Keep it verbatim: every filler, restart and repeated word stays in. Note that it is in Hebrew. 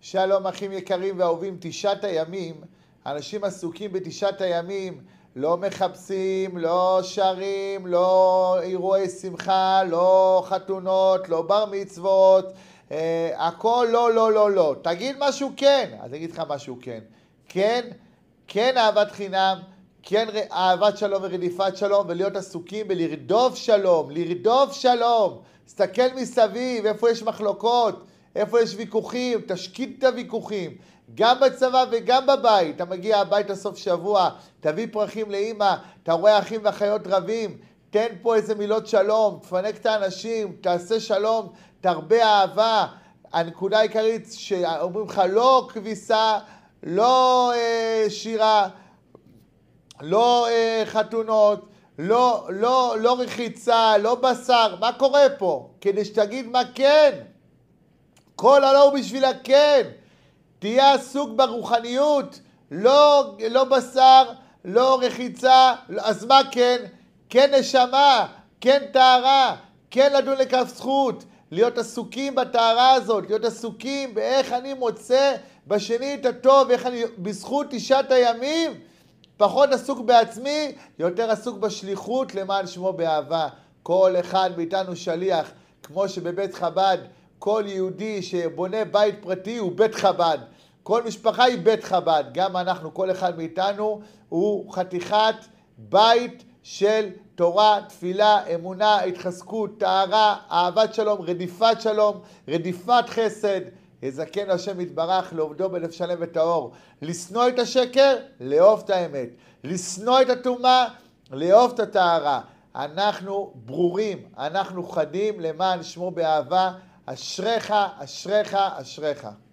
שלום אחים יקרים ואהובים, תשעת הימים, אנשים עסוקים בתשעת הימים, לא מחפשים, לא שרים, לא אירועי שמחה, לא חתונות, לא בר מצוות, אה, הכל לא, לא, לא, לא. תגיד משהו כן, אז אגיד לך משהו כן. כן, כן אהבת חינם, כן אהבת שלום ורדיפת שלום, ולהיות עסוקים בלרדוף שלום, לרדוף שלום. תסתכל מסביב, איפה יש מחלוקות, איפה יש ויכוחים, תשקיט את הוויכוחים. גם בצבא וגם בבית. אתה מגיע הביתה סוף שבוע, תביא פרחים לאמא, אתה רואה אחים ואחיות רבים, תן פה איזה מילות שלום, תפנק את האנשים, תעשה שלום, תרבה אהבה. הנקודה העיקרית שאומרים לך לא כביסה, לא אה, שירה, לא אה, חתונות, לא, לא, לא רחיצה, לא בשר. מה קורה פה? כדי שתגיד מה כן. כל הלא הוא בשביל הכן. תהיה עסוק ברוחניות, לא, לא בשר, לא רחיצה. אז מה כן? כן נשמה, כן טהרה, כן לדון לכף זכות, להיות עסוקים בטהרה הזאת, להיות עסוקים באיך אני מוצא בשני את הטוב, איך אני בזכות תשעת הימים, פחות עסוק בעצמי, יותר עסוק בשליחות למען שמו באהבה. כל אחד מאיתנו שליח, כמו שבבית חב"ד, כל יהודי שבונה בית פרטי הוא בית חב"ד. כל משפחה היא בית חב"ד. גם אנחנו, כל אחד מאיתנו הוא חתיכת בית של תורה, תפילה, אמונה, התחזקות, טהרה, אהבת שלום, רדיפת שלום, רדיפת חסד. יזכן השם יתברך לעובדו בלב שלם וטהור. לשנוא את השקר, לאהוב את האמת. לשנוא את הטומאה, לאהוב את הטהרה. אנחנו ברורים, אנחנו חדים למען שמו באהבה. אשריך, אשריך, אשריך.